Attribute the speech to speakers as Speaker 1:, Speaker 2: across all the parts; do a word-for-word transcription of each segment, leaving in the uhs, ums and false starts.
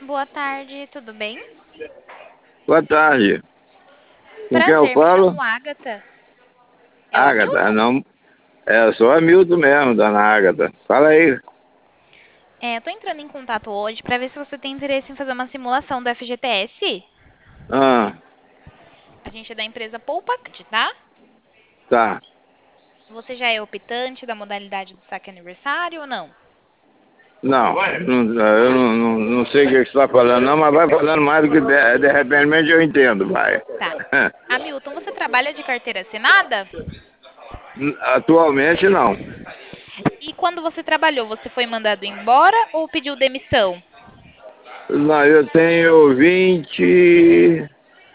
Speaker 1: Boa tarde, tudo bem?
Speaker 2: Boa tarde. Com quem eu
Speaker 1: Prazer, me
Speaker 2: falo?
Speaker 1: chamo Agatha. É o
Speaker 2: Agatha,
Speaker 1: Hamilton?
Speaker 2: não. É, eu sou Hamilton mesmo, dona Agatha. Fala aí.
Speaker 1: É, eu tô entrando em contato hoje para ver se você tem interesse em fazer uma simulação do F G T S.
Speaker 2: Ah,
Speaker 1: A gente é da empresa Poupact, tá?
Speaker 2: tá.
Speaker 1: Você já é optante da modalidade do saque aniversário ou não?
Speaker 2: Não, não eu não, não, não sei o que você está falando, não, mas vai falando mais do que de, de repente eu entendo, vai.
Speaker 1: Tá. Hamilton, você trabalha de carteira assinada?
Speaker 2: Atualmente não.
Speaker 1: E quando você trabalhou, você foi mandado embora ou pediu demissão?
Speaker 2: Não, eu tenho vinte,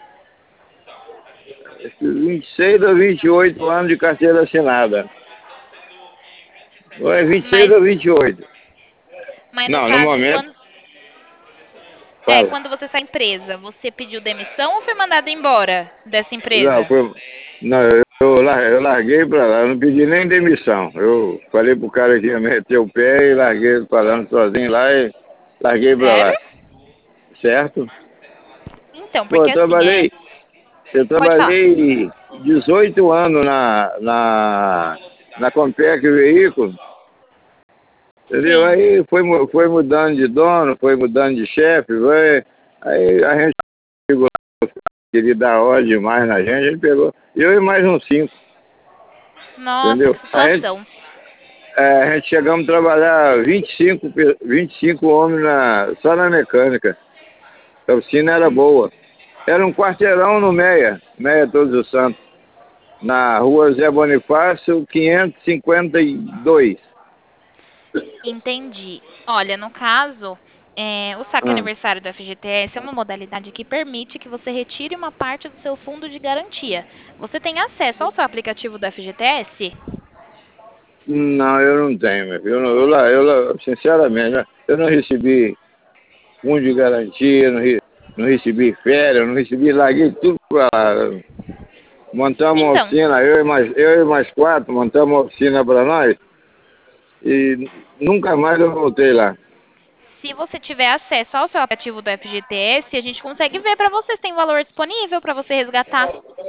Speaker 2: vinte e seis ou vinte e oito anos de carteira assinada. Ou é vinte e seis
Speaker 1: Mas,
Speaker 2: ou vinte e oito?
Speaker 1: mas no
Speaker 2: Não, no
Speaker 1: caso,
Speaker 2: momento,
Speaker 1: quando, é,
Speaker 2: fala.
Speaker 1: quando você sai empresa, você pediu demissão ou foi mandado embora dessa
Speaker 2: Não,
Speaker 1: empresa?
Speaker 2: foi, não eu, eu lar- eu larguei pra lá, eu não pedi nem demissão. Eu falei pro cara que ia meter o pé e larguei ele falando sozinho lá e larguei pra
Speaker 1: Sério?
Speaker 2: lá, certo?
Speaker 1: Então,
Speaker 2: Pô,
Speaker 1: porque
Speaker 2: eu
Speaker 1: assim, é.
Speaker 2: trabalhei, eu
Speaker 1: Pode falar.
Speaker 2: trabalhei dezoito anos na, na, na Compec Veículo, entendeu?
Speaker 1: Sim,
Speaker 2: Aí foi, mu- foi mudando de dono, foi mudando de chefe, foi, aí a gente queria dar ordem demais na gente, a gente pegou, eu e mais uns cinco,
Speaker 1: nossa,
Speaker 2: entendeu?
Speaker 1: que
Speaker 2: A gente
Speaker 1: situação.
Speaker 2: É, a gente chegamos a trabalhar vinte e cinco, pe- vinte e cinco homens na, só na mecânica. A oficina era boa. Era um quarteirão no Meia, Meia Todos os Santos, na rua Zé Bonifácio, quinhentos e cinquenta e dois.
Speaker 1: Entendi. Olha, no caso, é, o saque
Speaker 2: Ah,
Speaker 1: aniversário do F G T S é uma modalidade que permite que você retire uma parte do seu fundo de garantia. Você tem acesso ao seu aplicativo do F G T S?
Speaker 2: não, eu não tenho, meu filho. Eu, não- eu, lá- eu, lá, sinceramente, né, eu não recebi fundo de garantia, não, re- não recebi férias, não recebi, larguei tudo pra lá. Montamos uma
Speaker 1: Então,
Speaker 2: oficina, eu e mais, eu e mais quatro, montamos uma oficina para nós. E nunca mais eu voltei lá.
Speaker 1: se você tiver acesso ao seu aplicativo do F G T S, a gente consegue ver para você se tem valor disponível para você resgatar.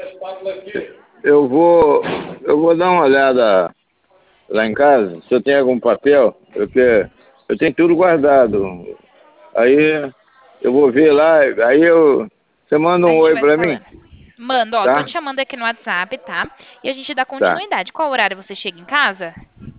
Speaker 2: Eu vou, eu vou dar uma olhada lá em casa, se eu tenho algum papel, porque eu tenho tudo guardado. Aí eu vou ver lá, aí eu, você manda
Speaker 1: A
Speaker 2: um
Speaker 1: gente
Speaker 2: oi
Speaker 1: vai se
Speaker 2: pra mim,
Speaker 1: falando. Manda, ó, tô
Speaker 2: tá?
Speaker 1: te chamando aqui no WhatsApp, tá? E a gente dá
Speaker 2: Tá.
Speaker 1: continuidade. Qual horário você chega em casa?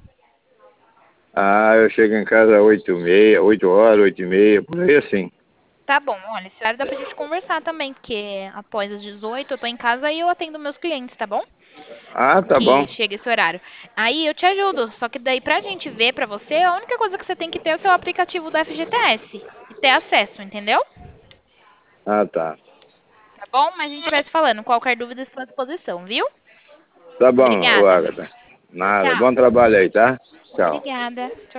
Speaker 2: Ah, eu chego em casa às oito e meia, oito horas, oito e meia, por aí assim.
Speaker 1: Tá bom, olha, esse horário dá pra gente conversar também, porque após as dezoito eu tô em casa e eu atendo meus clientes, tá bom?
Speaker 2: Ah, tá
Speaker 1: Que
Speaker 2: bom.
Speaker 1: chega esse horário. Aí eu te ajudo, só que daí pra gente ver pra você, a única coisa que você tem que ter é o seu aplicativo do F G T S e ter acesso, entendeu?
Speaker 2: Ah, tá.
Speaker 1: Tá bom? Mas a gente vai se falando. Qualquer dúvida, estou à disposição, viu?
Speaker 2: Tá bom, ô
Speaker 1: Obrigada.
Speaker 2: Agatha. Nada.
Speaker 1: Tchau.
Speaker 2: Bom trabalho aí, tá? Tchau.
Speaker 1: Obrigada.